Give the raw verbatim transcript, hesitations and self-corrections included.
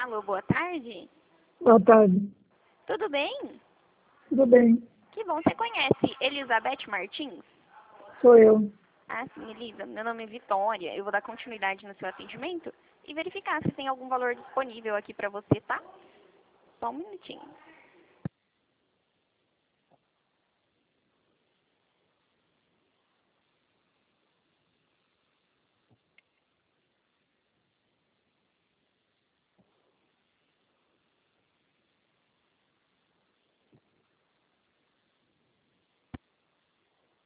Alô, boa tarde. Boa tarde. Tudo bem? Tudo bem? Que bom. Você conhece Elizabeth Martins? Sou eu. Ah, sim, Elisa. Meu nome é Vitória. Eu vou dar continuidade no seu atendimento e verificar se tem algum valor disponível aqui pra você, tá? Só um minutinho.